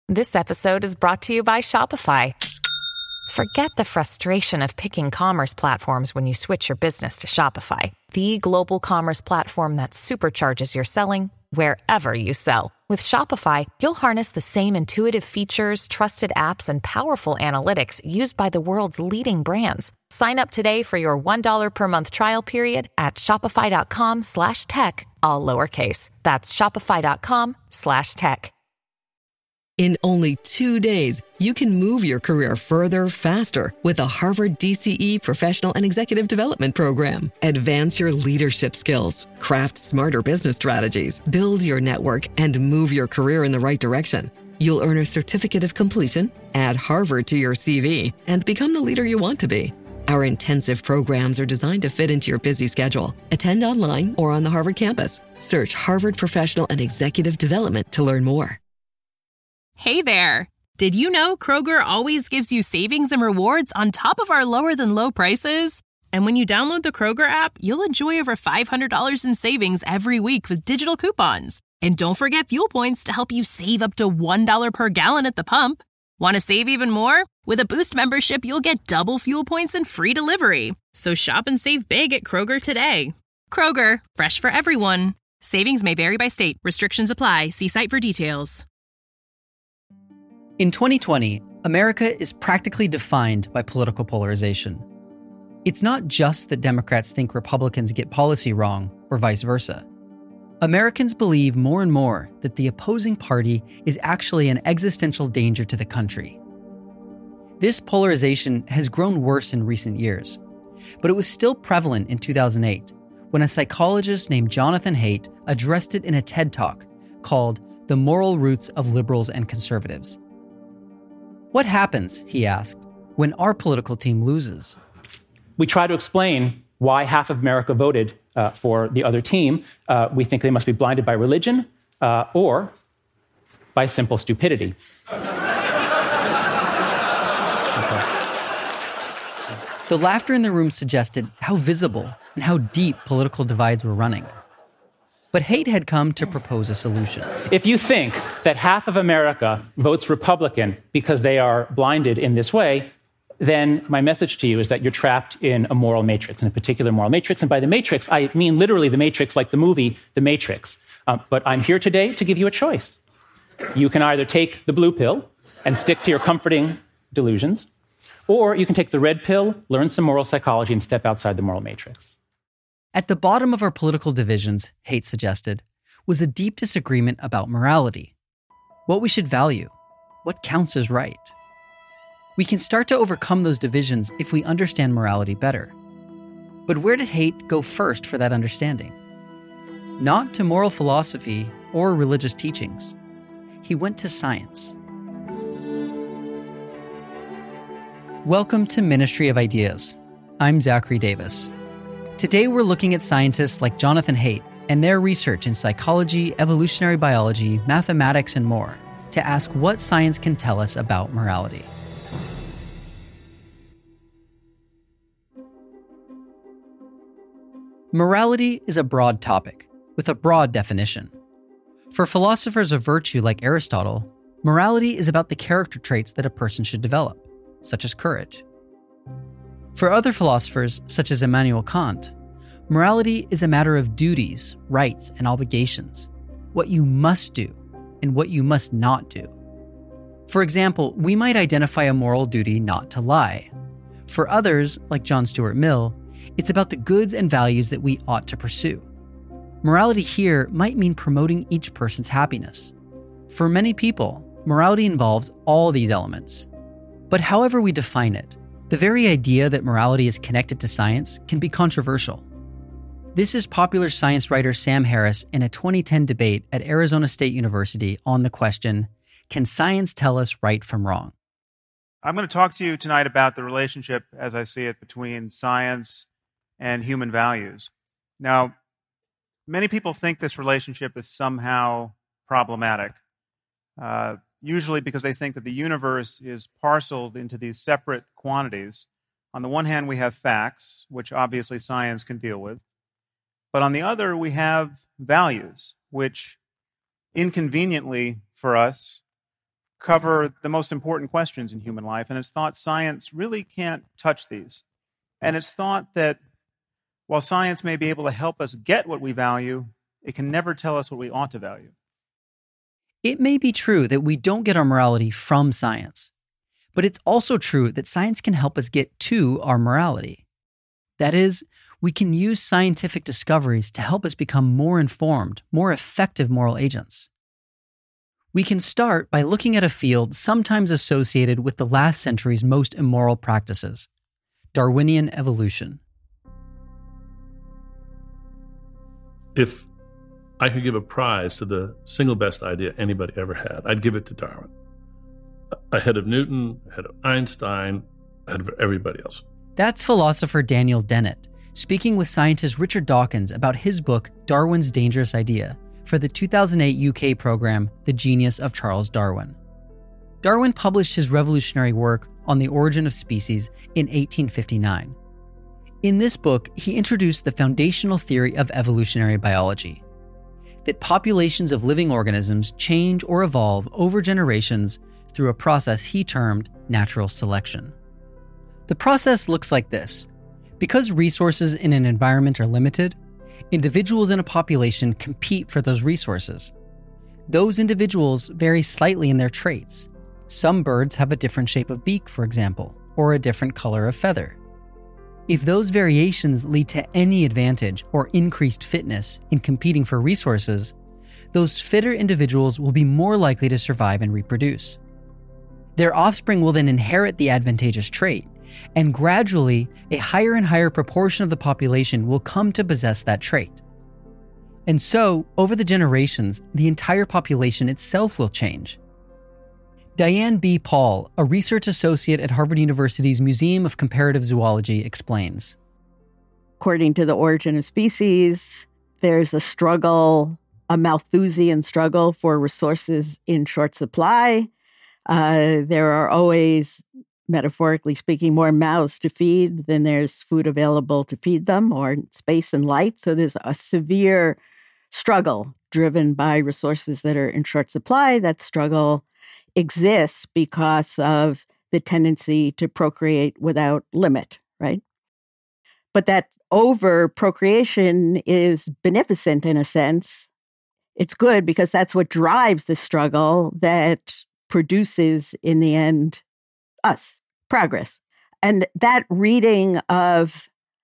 This episode is brought to you by Shopify. Forget the frustration of picking commerce platforms when you switch your business to Shopify, the global commerce platform that supercharges your selling wherever you sell. With Shopify, you'll harness the same intuitive features, trusted apps, and powerful analytics used by the world's leading brands. Sign up today for your $1 per month trial period at shopify.com/tech, all lowercase. That's shopify.com/tech. In only 2 days, you can move your career further, faster with the Harvard DCE Professional and Executive Development Program. Advance your leadership skills, craft smarter business strategies, build your network, and move your career in the right direction. You'll earn a certificate of completion, add Harvard to your CV, and become the leader you want to be. Our intensive programs are designed to fit into your busy schedule. Attend online or on the Harvard campus. Search Harvard Professional and Executive Development to learn more. Hey there! Did you know Kroger always gives you savings and rewards on top of our lower-than-low prices? And when you download the Kroger app, you'll enjoy over $500 in savings every week with digital coupons. And don't forget fuel points to help you save up to $1 per gallon at the pump. Want to save even more? With a Boost membership, you'll get double fuel points and free delivery. So shop and save big at Kroger today. Kroger, fresh for everyone. Savings may vary by state. Restrictions apply. See site for details. In 2020, America is practically defined by political polarization. It's not just that Democrats think Republicans get policy wrong, or vice versa. Americans believe more and more that the opposing party is actually an existential danger to the country. This polarization has grown worse in recent years, but it was still prevalent in 2008 when a psychologist named Jonathan Haidt addressed it in a TED Talk called The Moral Roots of Liberals and Conservatives. What happens, he asked, when our political team loses? We try to explain why half of America voted for the other team. We think they must be blinded by religion or by simple stupidity. The laughter in the room suggested how visible and how deep political divides were running. But Haidt had come to propose a solution. If you think that half of America votes Republican because they are blinded in this way, then my message to you is that you're trapped in a moral matrix, in a particular moral matrix. And by the matrix, I mean literally the matrix, like the movie The Matrix. But I'm here today to give you a choice. You can either take the blue pill and stick to your comforting delusions, or you can take the red pill, learn some moral psychology, and step outside the moral matrix. At the bottom of our political divisions, Haidt suggested, was a deep disagreement about morality. What we should value, what counts as right. We can start to overcome those divisions if we understand morality better. But where did Haidt go first for that understanding? Not to moral philosophy or religious teachings. He went to science. Welcome to Ministry of Ideas. I'm Zachary Davis. Today we're looking at scientists like Jonathan Haidt and their research in psychology, evolutionary biology, mathematics, and more to ask what science can tell us about morality. Morality is a broad topic with a broad definition. For philosophers of virtue like Aristotle, morality is about the character traits that a person should develop, such as courage. For other philosophers, such as Immanuel Kant, morality is a matter of duties, rights, and obligations, what you must do and what you must not do. For example, we might identify a moral duty not to lie. For others, like John Stuart Mill, it's about the goods and values that we ought to pursue. Morality here might mean promoting each person's happiness. For many people, morality involves all these elements. But however we define it, the very idea that morality is connected to science can be controversial. This is popular science writer Sam Harris in a 2010 debate at Arizona State University on the question, can science tell us right from wrong? I'm going to talk to you tonight about the relationship, as I see it, between science and human values. Now, many people think this relationship is somehow problematic. Usually because they think that the universe is parceled into these separate quantities. On the one hand, we have facts, which obviously science can deal with. But on the other, we have values, which inconveniently for us cover the most important questions in human life, and it's thought science really can't touch these. And it's thought that while science may be able to help us get what we value, it can never tell us what we ought to value. It may be true that we don't get our morality from science, but it's also true that science can help us get to our morality. That is, we can use scientific discoveries to help us become more informed, more effective moral agents. We can start by looking at a field sometimes associated with the last century's most immoral practices: Darwinian evolution. If I could give a prize to the single best idea anybody ever had, I'd give it to Darwin. Ahead of Newton, ahead of Einstein, ahead of everybody else. That's philosopher Daniel Dennett, speaking with scientist Richard Dawkins about his book, Darwin's Dangerous Idea, for the 2008 UK program, The Genius of Charles Darwin. Darwin published his revolutionary work on the origin of species in 1859. In this book, he introduced the foundational theory of evolutionary biology, that populations of living organisms change or evolve over generations through a process he termed natural selection. The process looks like this. Because resources in an environment are limited, individuals in a population compete for those resources. Those individuals vary slightly in their traits. Some birds have a different shape of beak, for example, or a different color of feather. If those variations lead to any advantage or increased fitness in competing for resources, those fitter individuals will be more likely to survive and reproduce. Their offspring will then inherit the advantageous trait, and gradually, a higher and higher proportion of the population will come to possess that trait. And so, over the generations, the entire population itself will change. Diane B. Paul, a research associate at Harvard University's Museum of Comparative Zoology, explains. According to The Origin of Species, there's a struggle, a Malthusian struggle for resources in short supply. There are always, metaphorically speaking, more mouths to feed than there's food available to feed them, or space and light. So there's a severe struggle driven by resources that are in short supply. That struggle exists because of the tendency to procreate without limit, right? But that over procreation is beneficent in a sense. It's good because that's what drives the struggle that produces, in the end, us, progress. And that reading of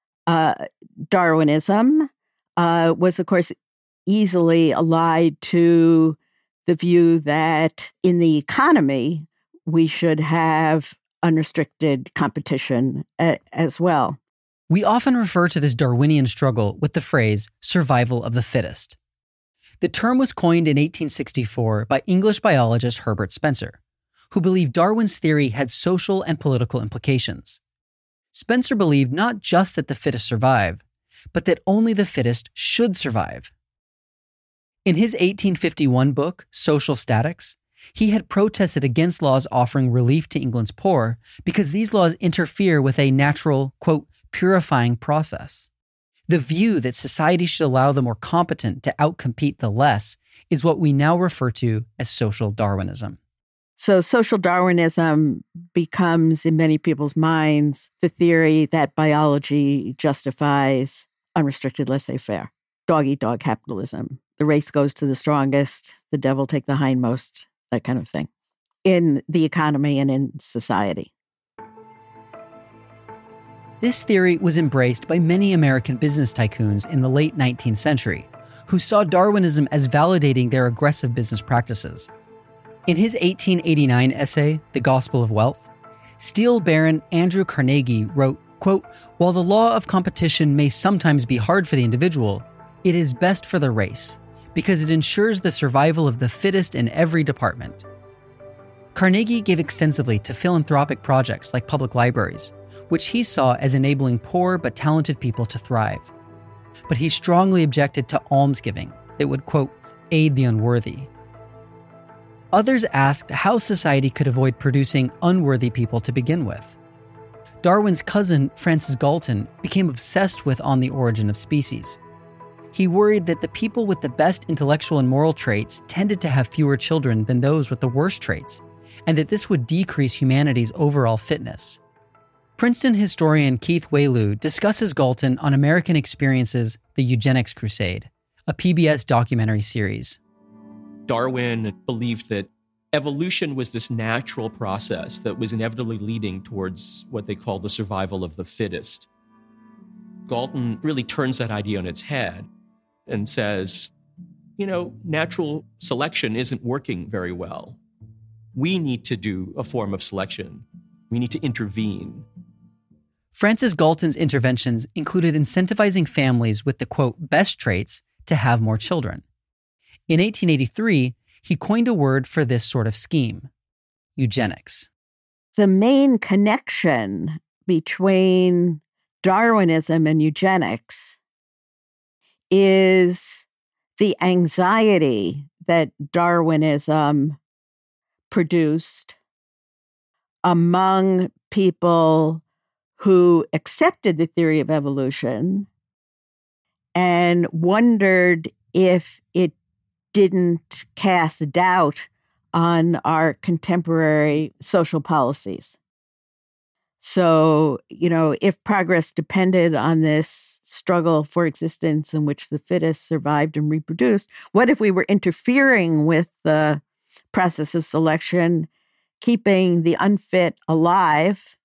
Darwinism was, of course, easily allied to the view that in the economy, we should have unrestricted competition as well. We often refer to this Darwinian struggle with the phrase survival of the fittest. The term was coined in 1864 by English biologist Herbert Spencer, who believed Darwin's theory had social and political implications. Spencer believed not just that the fittest survive, but that only the fittest should survive. In his 1851 book, Social Statics, he had protested against laws offering relief to England's poor because these laws interfere with a natural, quote, purifying process. The view that society should allow the more competent to outcompete the less is what we now refer to as social Darwinism. So social Darwinism becomes, in many people's minds, the theory that biology justifies unrestricted laissez-faire, dog-eat-dog capitalism. The race goes to the strongest, the devil take the hindmost, that kind of thing, in the economy and in society. This theory was embraced by many American business tycoons in the late 19th century, who saw Darwinism as validating their aggressive business practices. In his 1889 essay, The Gospel of Wealth, steel baron Andrew Carnegie wrote, quote, "While the law of competition may sometimes be hard for the individual, it is best for the race, because it ensures the survival of the fittest in every department." Carnegie gave extensively to philanthropic projects like public libraries, which he saw as enabling poor but talented people to thrive. But he strongly objected to almsgiving that would, quote, aid the unworthy. Others asked how society could avoid producing unworthy people to begin with. Darwin's cousin, Francis Galton, became obsessed with On the Origin of Species. He worried that the people with the best intellectual and moral traits tended to have fewer children than those with the worst traits, and that this would decrease humanity's overall fitness. Princeton historian Keith Wailoo discusses Galton on American Experience's The Eugenics Crusade, a PBS documentary series. Darwin believed that evolution was this natural process that was inevitably leading towards what they call the survival of the fittest. Galton really turns that idea on its head and says, natural selection isn't working very well. We need to do a form of selection. We need to intervene. Francis Galton's interventions included incentivizing families with the, quote, best traits to have more children. In 1883, he coined a word for this sort of scheme: eugenics. The main connection between Darwinism and eugenics is the anxiety that Darwinism produced among people who accepted the theory of evolution and wondered if it didn't cast doubt on our contemporary social policies. So, if progress depended on this struggle for existence in which the fittest survived and reproduced, what if we were interfering with the process of selection, keeping the unfit alive?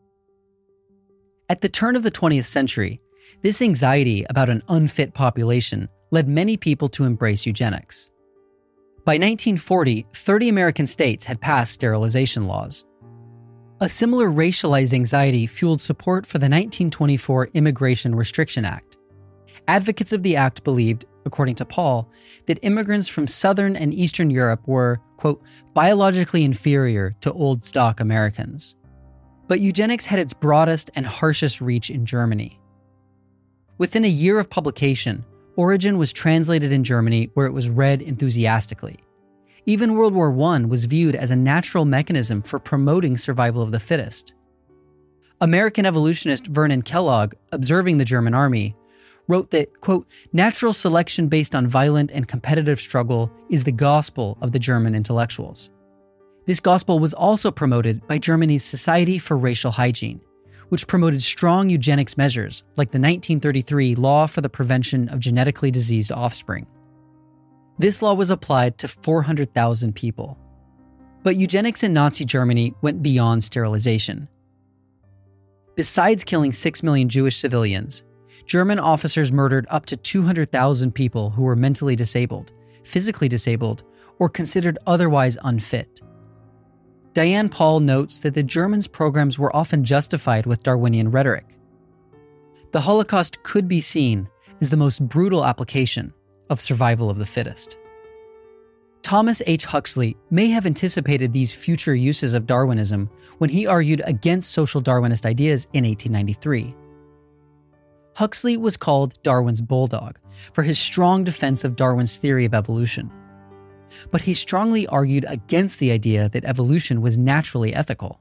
At the turn of the 20th century, this anxiety about an unfit population led many people to embrace eugenics. By 1940, 30 American states had passed sterilization laws. A similar racialized anxiety fueled support for the 1924 Immigration Restriction Act. Advocates of the act believed, according to Paul, that immigrants from Southern and Eastern Europe were, quote, biologically inferior to old stock Americans. But eugenics had its broadest and harshest reach in Germany. Within a year of publication, Origin was translated in Germany, where it was read enthusiastically. Even World War I was viewed as a natural mechanism for promoting survival of the fittest. American evolutionist Vernon Kellogg, observing the German army, wrote that, quote, natural selection based on violent and competitive struggle is the gospel of the German intellectuals. This gospel was also promoted by Germany's Society for Racial Hygiene, which promoted strong eugenics measures like the 1933 Law for the Prevention of Genetically Diseased Offspring. This law was applied to 400,000 people. But eugenics in Nazi Germany went beyond sterilization. Besides killing 6 million Jewish civilians, German officers murdered up to 200,000 people who were mentally disabled, physically disabled, or considered otherwise unfit. Diane Paul notes that the Germans' programs were often justified with Darwinian rhetoric. The Holocaust could be seen as the most brutal application of survival of the fittest. Thomas H. Huxley may have anticipated these future uses of Darwinism when he argued against social Darwinist ideas in 1893. Huxley was called Darwin's bulldog for his strong defense of Darwin's theory of evolution. But he strongly argued against the idea that evolution was naturally ethical.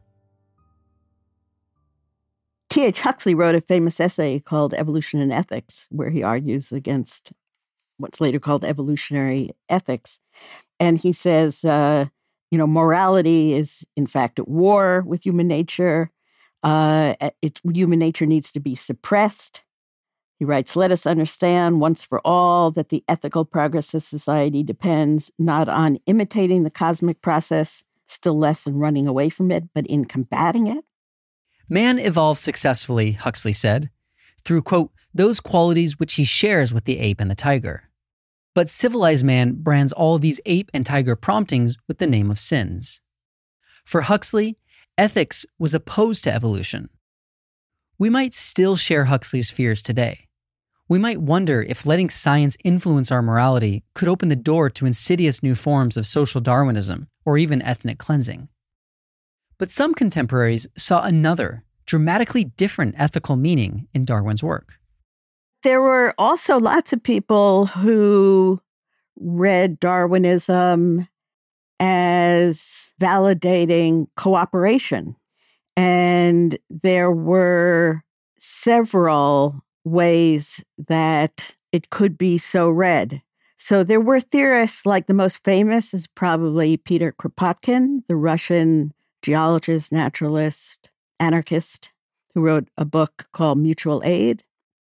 T.H. Huxley wrote a famous essay called Evolution and Ethics, where he argues against what's later called evolutionary ethics. And he says, morality is, in fact, at war with human nature. Human nature needs to be suppressed. He writes, let us understand once for all that the ethical progress of society depends not on imitating the cosmic process, still less in running away from it, but in combating it. Man evolved successfully, Huxley said, through, quote, those qualities which he shares with the ape and the tiger. But civilized man brands all these ape and tiger promptings with the name of sins. For Huxley, ethics was opposed to evolution. We might still share Huxley's fears today. We might wonder if letting science influence our morality could open the door to insidious new forms of social Darwinism or even ethnic cleansing. But some contemporaries saw another, dramatically different ethical meaning in Darwin's work. There were also lots of people who read Darwinism as validating cooperation. And there were several ways that it could be so read. So there were theorists, like the most famous is probably Peter Kropotkin, the Russian geologist, naturalist, anarchist, who wrote a book called Mutual Aid.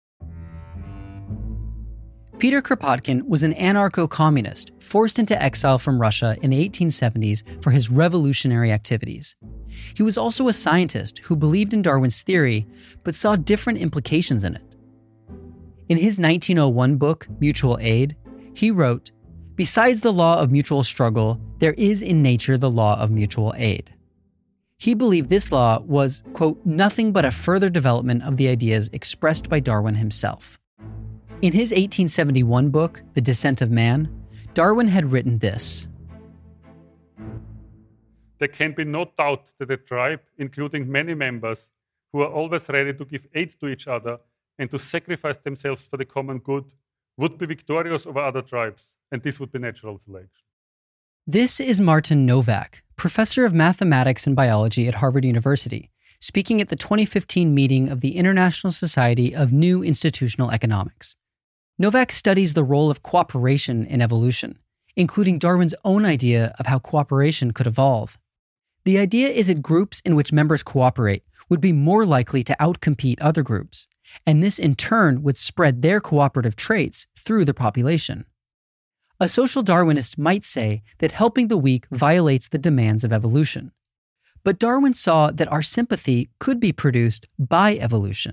Peter Kropotkin was an anarcho-communist forced into exile from Russia in the 1870s for his revolutionary activities. He was also a scientist who believed in Darwin's theory, but saw different implications in it. In his 1901 book, Mutual Aid, he wrote, "Besides the law of mutual struggle, there is in nature the law of mutual aid." He believed this law was, quote, nothing but a further development of the ideas expressed by Darwin himself. In his 1871 book, The Descent of Man, Darwin had written this. There can be no doubt that a tribe, including many members, who are always ready to give aid to each other and to sacrifice themselves for the common good, would be victorious over other tribes, and this would be natural selection. This is Martin Nowak, professor of mathematics and biology at Harvard University, speaking at the 2015 meeting of the International Society of New Institutional Economics. Nowak studies the role of cooperation in evolution, including Darwin's own idea of how cooperation could evolve. The idea is that groups in which members cooperate would be more likely to outcompete other groups, and this in turn would spread their cooperative traits through the population. A social Darwinist might say that helping the weak violates the demands of evolution. But Darwin saw that our sympathy could be produced by evolution.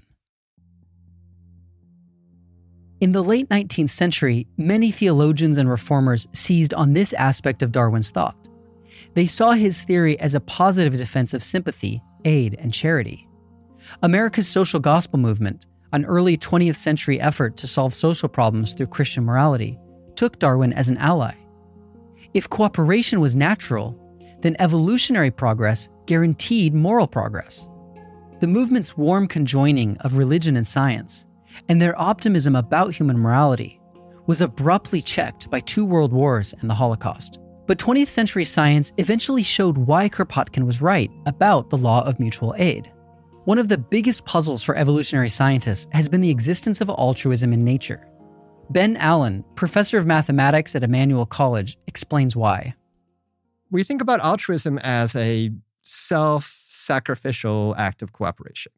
In the late 19th century, many theologians and reformers seized on this aspect of Darwin's thought. They saw his theory as a positive defense of sympathy, aid, and charity. America's social gospel movement, an early 20th century effort to solve social problems through Christian morality, took Darwin as an ally. If cooperation was natural, then evolutionary progress guaranteed moral progress. The movement's warm conjoining of religion and science, and their optimism about human morality, was abruptly checked by 2 world wars and the Holocaust. But 20th century science eventually showed why Kropotkin was right about the law of mutual aid. One of the biggest puzzles for evolutionary scientists has been the existence of altruism in nature. Ben Allen, professor of mathematics at Emmanuel College, explains why. We think about altruism as a self-sacrificial act of cooperation.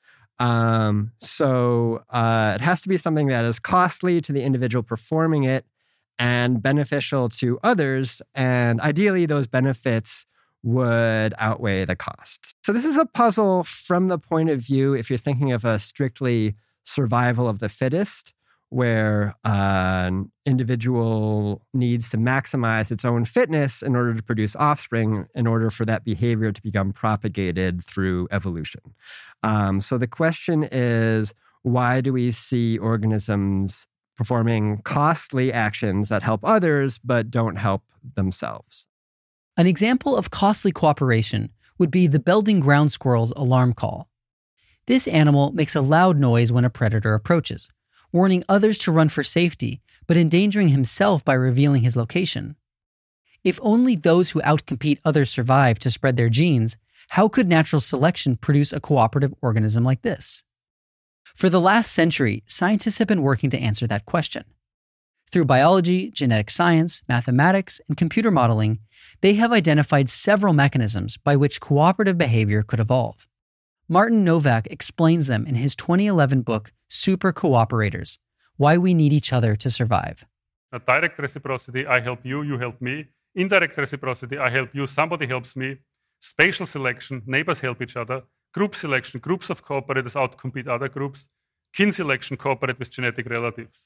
It has to be something that is costly to the individual performing it and beneficial to others, and ideally those benefits would outweigh the costs. So this is a puzzle from the point of view, if you're thinking of a strictly survival of the fittest, where an individual needs to maximize its own fitness in order to produce offspring, in order for that behavior to become propagated through evolution. So the question is, why do we see organisms performing costly actions that help others but don't help themselves? An example of costly cooperation would be the Belding ground squirrel's alarm call. This animal makes a loud noise when a predator approaches, warning others to run for safety, but endangering himself by revealing his location. If only those who outcompete others survive to spread their genes, how could natural selection produce a cooperative organism like this? For the last century, scientists have been working to answer that question. Through biology, genetic science, mathematics, and computer modeling, they have identified several mechanisms by which cooperative behavior could evolve. Martin Nowak explains them in his 2011 book, Super Cooperators: Why We Need Each Other to Survive. A direct reciprocity, I help you, you help me. Indirect reciprocity, I help you, somebody helps me. Spatial selection, neighbors help each other. Group selection, groups of cooperators outcompete other groups. Kin selection, cooperate with genetic relatives.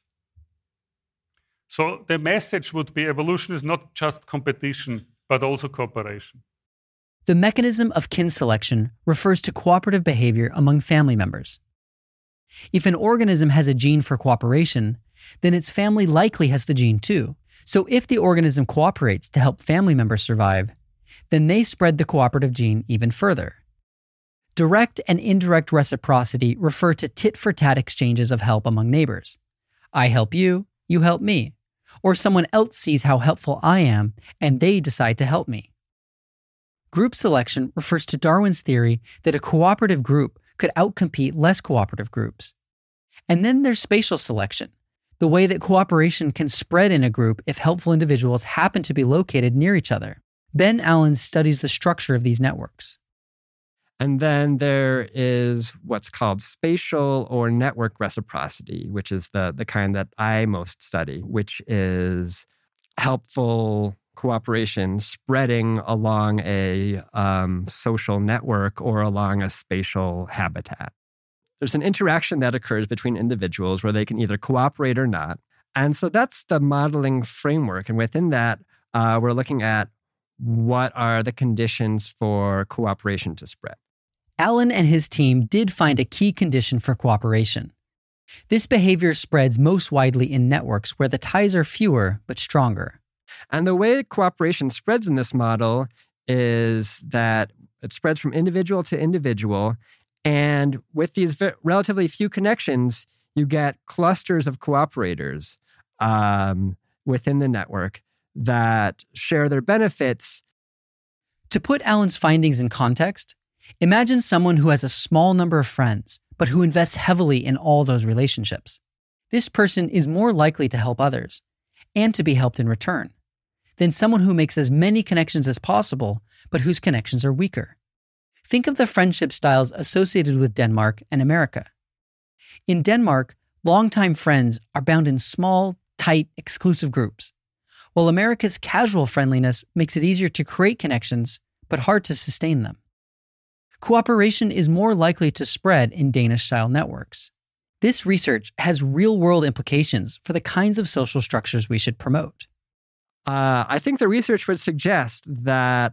So the message would be evolution is not just competition, but also cooperation. The mechanism of kin selection refers to cooperative behavior among family members. If an organism has a gene for cooperation, then its family likely has the gene too. So if the organism cooperates to help family members survive, then they spread the cooperative gene even further. Direct and indirect reciprocity refer to tit-for-tat exchanges of help among neighbors. I help you, you help me. Or someone else sees how helpful I am, and they decide to help me. Group selection refers to Darwin's theory that a cooperative group could outcompete less cooperative groups. And then there's spatial selection. the way that cooperation can spread in a group if helpful individuals happen to be located near each other. Ben Allen studies the structure of these networks. And then there is what's called spatial or network reciprocity, which is the kind that I most study, which is helpful cooperation spreading along a social network or along a spatial habitat. There's an interaction that occurs between individuals where they can either cooperate or not. And so that's the modeling framework. And within that, we're looking at what are the conditions for cooperation to spread. Allen and his team did find a key condition for cooperation. This behavior spreads most widely in networks where the ties are fewer but stronger. And the way cooperation spreads in this model is that it spreads from individual to individual. And with these relatively few connections, you get clusters of cooperators within the network that share their benefits. To put Allen's findings in context, imagine someone who has a small number of friends, but who invests heavily in all those relationships. This person is more likely to help others and to be helped in return than someone who makes as many connections as possible, but whose connections are weaker. Think of the friendship styles associated with Denmark and America. In Denmark, longtime friends are bound in small, tight, exclusive groups, while America's casual friendliness makes it easier to create connections, but hard to sustain them. Cooperation is more likely to spread in Danish-style networks. This research has real-world implications for the kinds of social structures we should promote. I think the research would suggest that,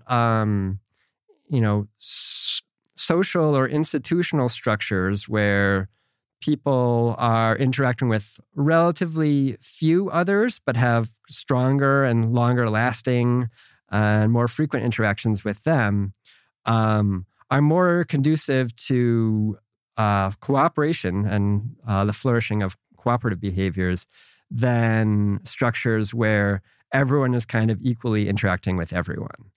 social or institutional structures where people are interacting with relatively few others, but have stronger and longer lasting and more frequent interactions with them, are more conducive to cooperation and the flourishing of cooperative behaviors than structures where everyone is kind of equally interacting with everyone.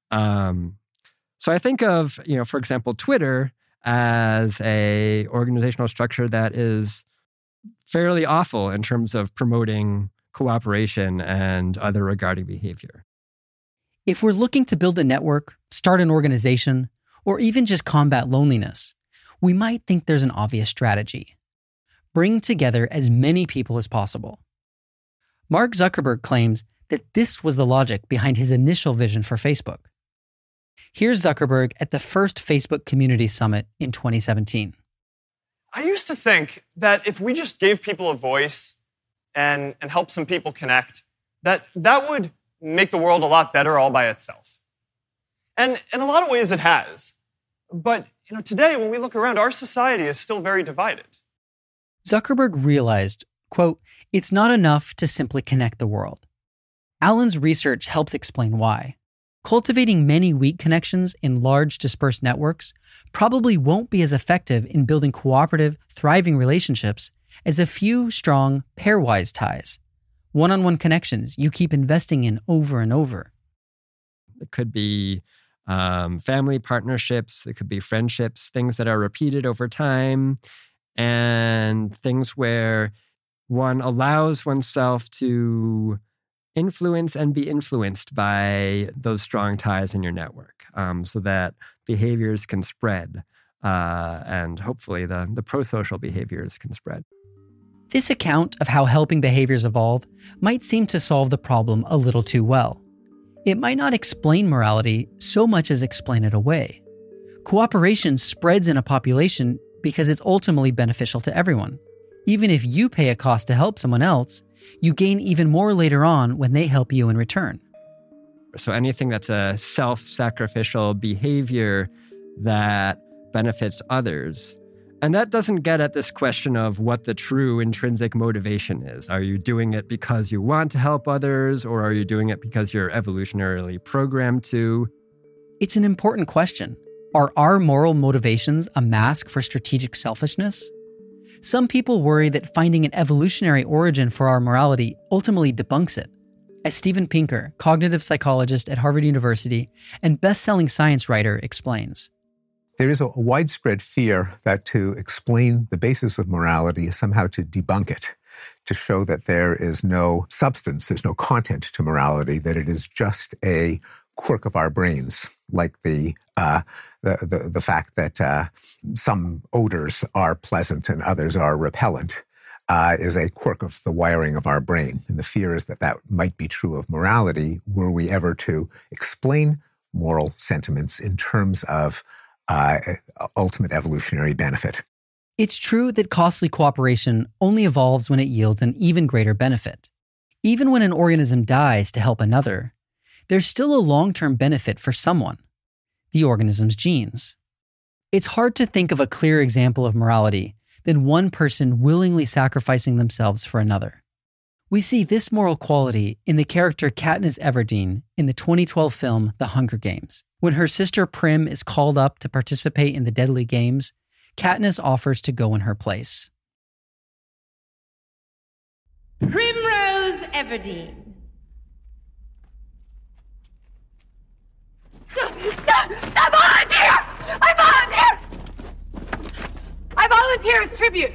So I think of, for example, Twitter as a organizational structure that is fairly awful in terms of promoting cooperation and other regarding behavior. If we're looking to build a network, start an organization, or even just combat loneliness, we might think there's an obvious strategy. Bring together as many people as possible. Mark Zuckerberg claims that this was the logic behind his initial vision for Facebook. Here's Zuckerberg at the first Facebook Community Summit in 2017. I used to think that if we just gave people a voice and helped some people connect, that would make the world a lot better all by itself. And in a lot of ways it has. But today, when we look around, our society is still very divided. Zuckerberg realized, quote, "It's not enough to simply connect the world." Allen's research helps explain why. Cultivating many weak connections in large dispersed networks probably won't be as effective in building cooperative, thriving relationships as a few strong, pairwise ties, one-on-one connections you keep investing in over and over. It could be family partnerships, it could be friendships, things that are repeated over time, and things where one allows oneself to influence and be influenced by those strong ties in your network, so that behaviors can spread, and hopefully the pro-social behaviors can spread. This account of how helping behaviors evolve might seem to solve the problem a little too well. It might not explain morality so much as explain it away. Cooperation spreads in a population because it's ultimately beneficial to everyone. Even if you pay a cost to help someone else, you gain even more later on when they help you in return. So anything that's a self-sacrificial behavior that benefits others. And that doesn't get at this question of what the true intrinsic motivation is. Are you doing it because you want to help others, or are you doing it because you're evolutionarily programmed to? It's an important question. Are our moral motivations a mask for strategic selfishness? Some people worry that finding an evolutionary origin for our morality ultimately debunks it. As Steven Pinker, cognitive psychologist at Harvard University and best-selling science writer, explains. There is a widespread fear that to explain the basis of morality is somehow to debunk it. to show that there is no substance, there's no content to morality, that it is just a quirk of our brains, like the fact that some odors are pleasant and others are repellent, is a quirk of the wiring of our brain. And the fear is that that might be true of morality were we ever to explain moral sentiments in terms of ultimate evolutionary benefit. It's true that costly cooperation only evolves when it yields an even greater benefit. Even when an organism dies to help another, there's still a long-term benefit for someone, the organism's genes. It's hard to think of a clearer example of morality than one person willingly sacrificing themselves for another. We see this moral quality in the character Katniss Everdeen in the 2012 film The Hunger Games. When her sister Prim is called up to participate in the deadly games, Katniss offers to go in her place. Primrose Everdeen. I volunteer as tribute!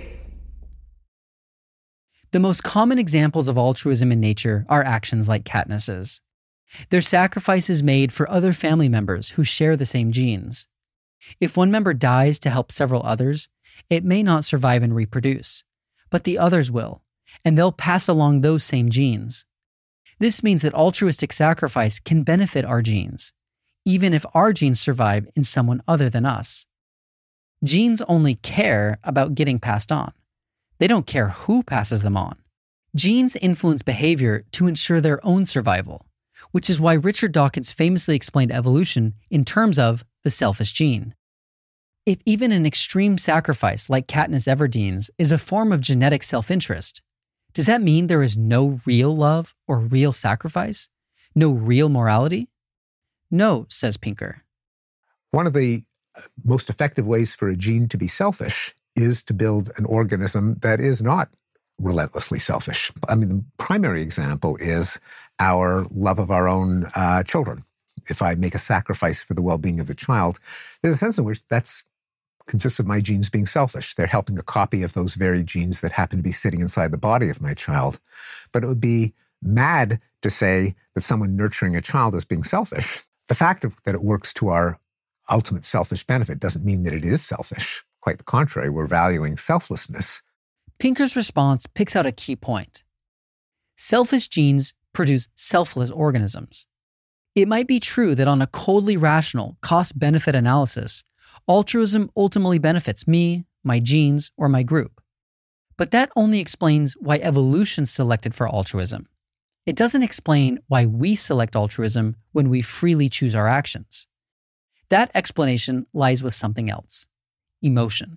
The most common examples of altruism in nature are actions like Katniss's. They're sacrifices made for other family members who share the same genes. If one member dies to help several others, it may not survive and reproduce, but the others will, and they'll pass along those same genes. This means that altruistic sacrifice can benefit our genes, even if our genes survive in someone other than us. Genes only care about getting passed on. They don't care who passes them on. Genes influence behavior to ensure their own survival, which is why Richard Dawkins famously explained evolution in terms of the selfish gene. If even an extreme sacrifice like Katniss Everdeen's is a form of genetic self-interest, does that mean there is no real love or real sacrifice? No real morality? No, says Pinker. One of the most effective ways for a gene to be selfish is to build an organism that is not relentlessly selfish. I mean, the primary example is our love of our own children. If I make a sacrifice for the well-being of the child, there's a sense in which that consists of my genes being selfish. They're helping a copy of those very genes that happen to be sitting inside the body of my child. But it would be mad to say that someone nurturing a child is being selfish. The fact that it works to our ultimate selfish benefit doesn't mean that it is selfish. Quite the contrary, we're valuing selflessness. Pinker's response picks out a key point. Selfish genes produce selfless organisms. It might be true that on a coldly rational cost-benefit analysis, altruism ultimately benefits me, my genes, or my group. But that only explains why evolution selected for altruism. It doesn't explain why we select altruism when we freely choose our actions. That explanation lies with something else: emotion.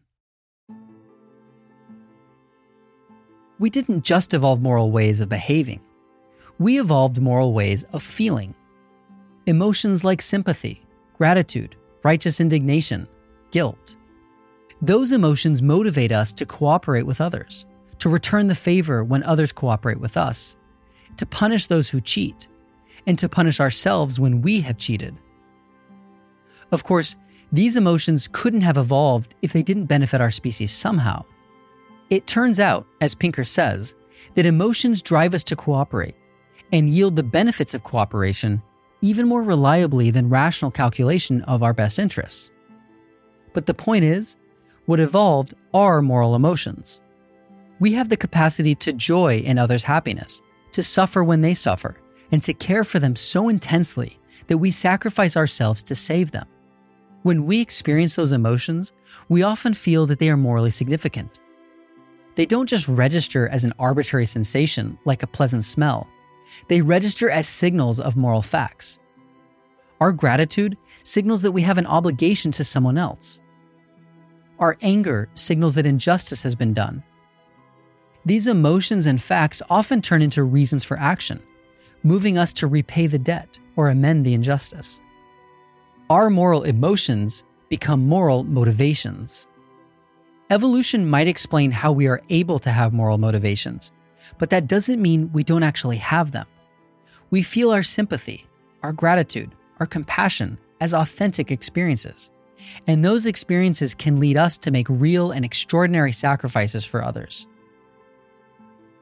We didn't just evolve moral ways of behaving. We evolved moral ways of feeling. Emotions like sympathy, gratitude, righteous indignation, guilt. Those emotions motivate us to cooperate with others, to return the favor when others cooperate with us, to punish those who cheat, and to punish ourselves when we have cheated. Of course, these emotions couldn't have evolved if they didn't benefit our species somehow. It turns out, as Pinker says, that emotions drive us to cooperate and yield the benefits of cooperation even more reliably than rational calculation of our best interests. But the point is, what evolved are moral emotions. We have the capacity to joy in others' happiness, to suffer when they suffer, and to care for them so intensely that we sacrifice ourselves to save them. When we experience those emotions, we often feel that they are morally significant. They don't just register as an arbitrary sensation like a pleasant smell. They register as signals of moral facts. Our gratitude signals that we have an obligation to someone else. Our anger signals that injustice has been done. These emotions and facts often turn into reasons for action, moving us to repay the debt or amend the injustice. Our moral emotions become moral motivations. Evolution might explain how we are able to have moral motivations, but that doesn't mean we don't actually have them. We feel our sympathy, our gratitude, our compassion as authentic experiences, and those experiences can lead us to make real and extraordinary sacrifices for others.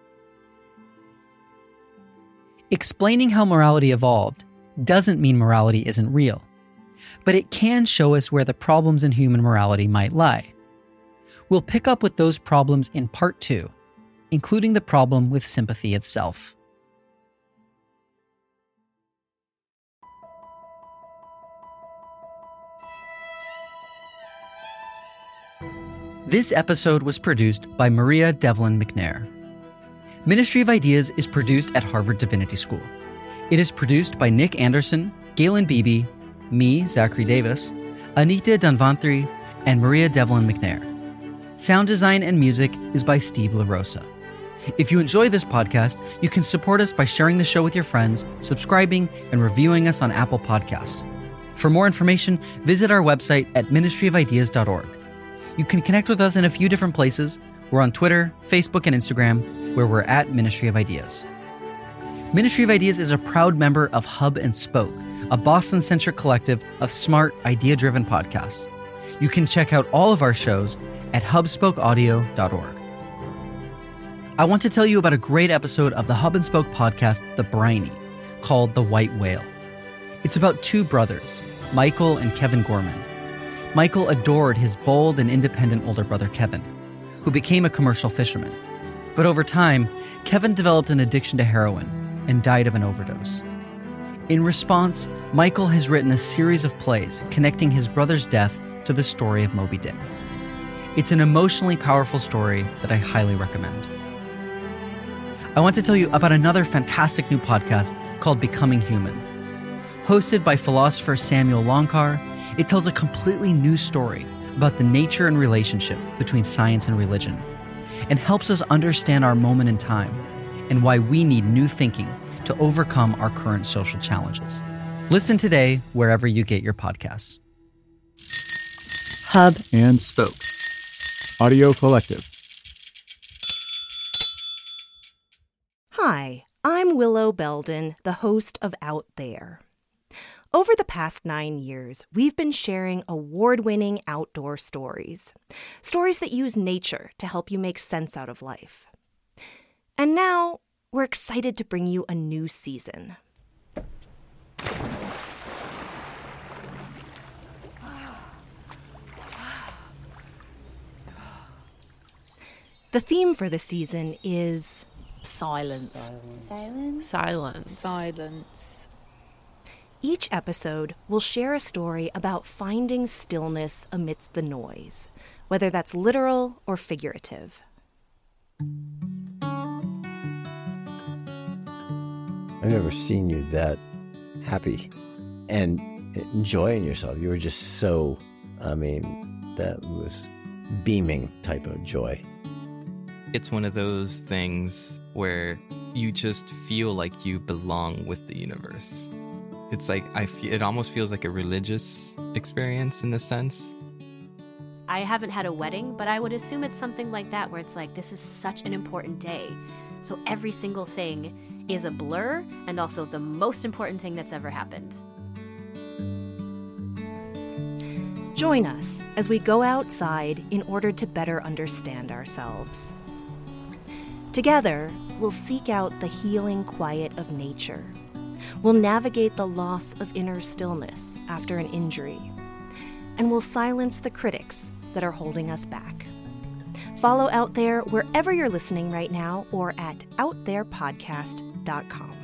Explaining how morality evolved doesn't mean morality isn't real, but it can show us where the problems in human morality might lie. We'll pick up with those problems in Part 2, including the problem with sympathy itself. This episode was produced by Maria Devlin McNair. Ministry of Ideas is produced at Harvard Divinity School. It is produced by Nick Anderson, Galen Beebe, me, Zachary Davis, Anita Danvantri, and Maria Devlin McNair. Sound design and music is by Steve LaRosa. If you enjoy this podcast, you can support us by sharing the show with your friends, subscribing, and reviewing us on Apple Podcasts. For more information, visit our website at ministryofideas.org. You can connect with us in a few different places. We're on Twitter, Facebook, and Instagram, where we're at Ministry of Ideas. Ministry of Ideas is a proud member of Hub and Spoke, a Boston-centric collective of smart, idea-driven podcasts. You can check out all of our shows at hubspokeaudio.org. I want to tell you about a great episode of the Hub and Spoke podcast, The Briny, called The White Whale. It's about two brothers, Michael and Kevin Gorman. Michael adored his bold and independent older brother, Kevin, who became a commercial fisherman. But over time, Kevin developed an addiction to heroin and died of an overdose. In response, Michael has written a series of plays connecting his brother's death to the story of Moby Dick. It's an emotionally powerful story that I highly recommend. I want to tell you about another fantastic new podcast called Becoming Human. Hosted by philosopher Samuel Longcar, it tells a completely new story about the nature and relationship between science and religion, and helps us understand our moment in time and why we need new thinking to overcome our current social challenges. Listen today wherever you get your podcasts. Hub and Spoke Audio Collective. Hi, I'm Willow Belden, the host of Out There. Over the past 9 years, we've been sharing award-winning outdoor stories. Stories that use nature to help you make sense out of life. And now, we're excited to bring you a new season. The theme for the season is silence. Silence? Silence. Silence. Each episode will share a story about finding stillness amidst the noise, whether that's literal or figurative. I've never seen you that happy and enjoying yourself. You were just so, that was beaming type of joy. It's one of those things where you just feel like you belong with the universe. It's like, it almost feels like a religious experience in a sense. I haven't had a wedding, but I would assume it's something like that, where it's like, this is such an important day. So every single thing is a blur, and also the most important thing that's ever happened. Join us as we go outside in order to better understand ourselves. Together, we'll seek out the healing quiet of nature. We'll navigate the loss of inner stillness after an injury. And we'll silence the critics that are holding us back. Follow Out There wherever you're listening right now or at outtherepodcast.com.